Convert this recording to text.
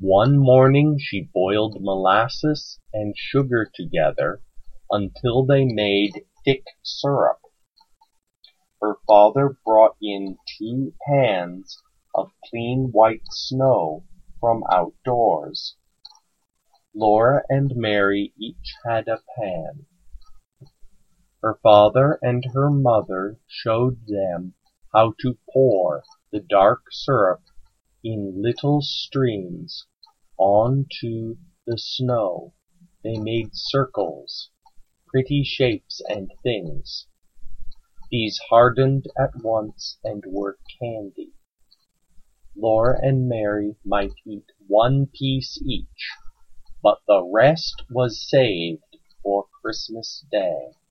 One morning she boiled molasses and sugar together until they made thick syrup. Her father brought in 2 pans of clean white snow from outdoors. Laura and Mary each had a pan. Her father and her mother showed them how to pour the dark syrup in little streams onto the snow. They made circles, pretty shapes and things. These hardened at once and were candy. Laura and Mary might eat 1 piece each, but the rest was saved for Christmas Day.